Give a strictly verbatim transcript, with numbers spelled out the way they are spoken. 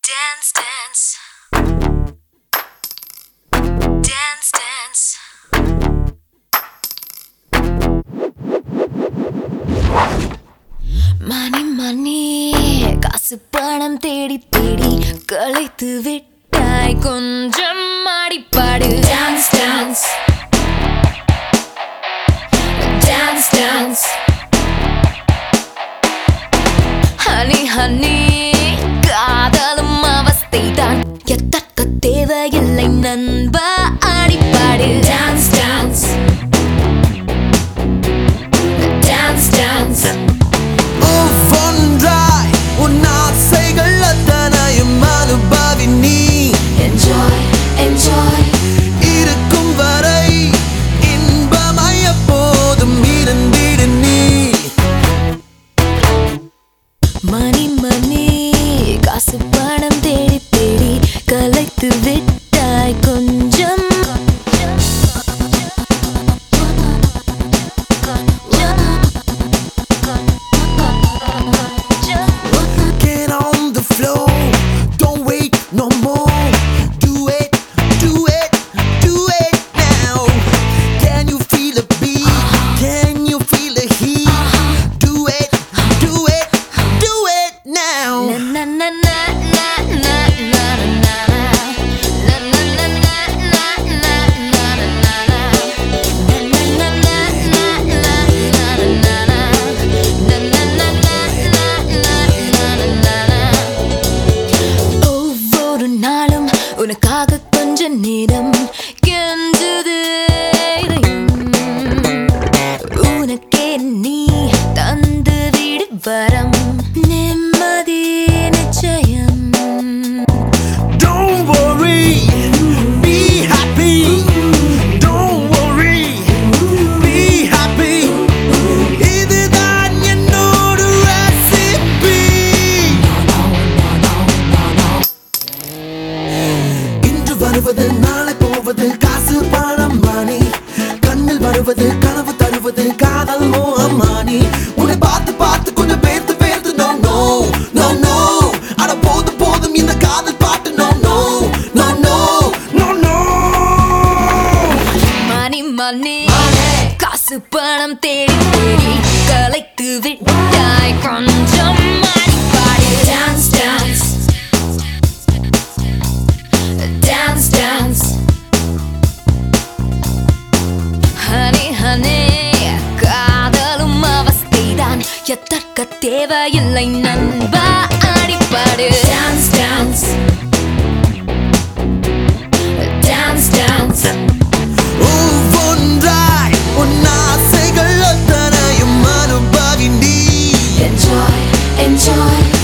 Dance, dance. Dance, dance. Money, money. காசு பணம் தேடி தேடி களைத்து விட்டாய் கொஞ்சம் ஆடிப்பாடு. Dance, dance. Dance, dance. Honey, honey. காதலும் அவஸ்தைதான் எத்தக்க தேவையில்லை நண்பா ஆடிப்பாடு. Dance, dance. Dance, dance. ஒவ்வொன்றாய் உன் ஆசைகள் அத்தனையும் அனுபவி நீ. Enjoy, enjoy. இருக்கும் வரை இன்பமாய் எப்போதும் இருந்திடு நீ. Money, money. காசு பணம் தேடி தேடி களைத்து விட்டாய் கொஞ்சம். Get on the floor, don't wait no more. Do it, do it, do it now. Can you feel the beat? Can you feel the heat? Do it, do it, do it now. Na na na na na na na na na na na na na na na na ஒவ்வொரு நாளும் உனக்காக கொஞ்ச நேரம் கெஞ்சுது இதயம். உனக்கே நீ தந்து விடு வரம் நிம்மதி நிச்சயம். Don't worry, be happy. Don't worry, be happy. இதுதான் என்னோட recipe. இன்று வருவது நாளை போவது காசு பணம் மணி. கண்ணில் வருவது கனவு தருவது காதல் மோகம் மணி. உன்னை பார்த்து பார்த்து கொஞ்சம் பேர்த்து பேர்த்து no no no no. அட போதும் போதும் இந்த காதல் பாட்டு no no no no no no. மணி மணி காசு பணம் தேடி தேடி களைத்து விட்டாய் கொஞ்சம் ஆடிப்பாடு. Dance, dance. Dance, dance. Honey, honey. காதலும் அவஸ்தைதான் எத்தக்க தேவையில்லை நண்பா ஆடிப்பாடு. Dance, dance. Dance, dance. ஒவ்வொன்றாய் உன் ஆசைகள் அத்தனையும் அனுபவி நீ. Enjoy, enjoy.